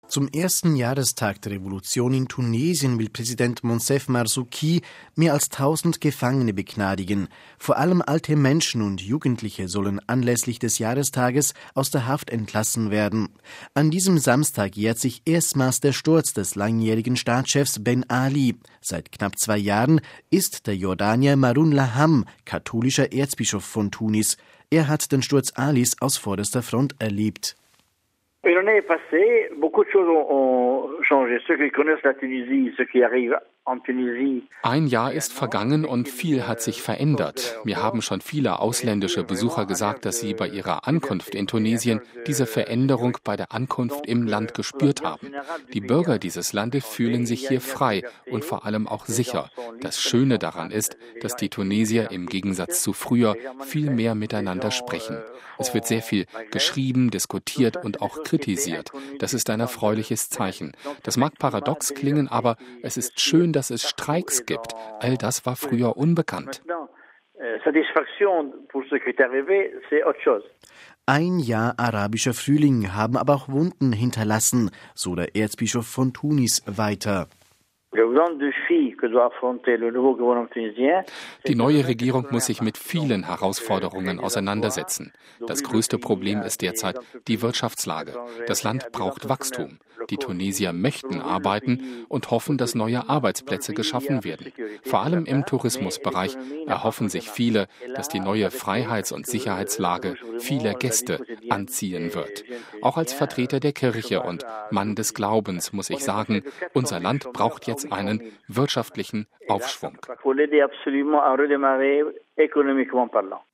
Zum ersten Jahrestag der Revolution in Tunesien will Präsident Moncef Marzouki mehr als 1000 Gefangene begnadigen. Vor allem alte Menschen und Jugendliche sollen anlässlich des Jahrestages aus der Haft entlassen werden. An diesem Samstag jährt sich erstmals der Sturz des langjährigen Staatschefs Ben Ali. Seit knapp 2 Jahren ist der Jordanier Maroun Laham katholischer Erzbischof von Tunis. Er hat den Sturz Alis aus vorderster Front erlebt. Une année est passée, beaucoup de choses ont changé. Ceux qui connaissent la Tunisie, ceux qui arrivent en Tunisie. Ein Jahr ist vergangen und viel hat sich verändert. Mir haben schon viele ausländische Besucher gesagt, dass sie bei ihrer Ankunft in Tunesien diese Veränderung bei der Ankunft im Land gespürt haben. Die Bürger dieses Landes fühlen sich hier frei und vor allem auch sicher. Das Schöne daran ist, dass die Tunesier im Gegensatz zu früher viel mehr miteinander sprechen. Es wird sehr viel geschrieben, diskutiert und auch kritisiert. Das ist ein erfreuliches Zeichen. Das mag paradox klingen, aber es ist schön, dass es Streiks gibt. All das war früher unbekannt. Ein Jahr arabischer Frühling haben aber auch Wunden hinterlassen, so der Erzbischof von Tunis weiter. Die neue Regierung muss sich mit vielen Herausforderungen auseinandersetzen. Das größte Problem ist derzeit die Wirtschaftslage. Das Land braucht Wachstum. Die Tunesier möchten arbeiten und hoffen, dass neue Arbeitsplätze geschaffen werden. Vor allem im Tourismusbereich erhoffen sich viele, dass die neue Freiheits- und Sicherheitslage viele Gäste anziehen wird. Auch als Vertreter der Kirche und Mann des Glaubens muss ich sagen, unser Land braucht jetzt einen wirtschaftlichen Aufschwung.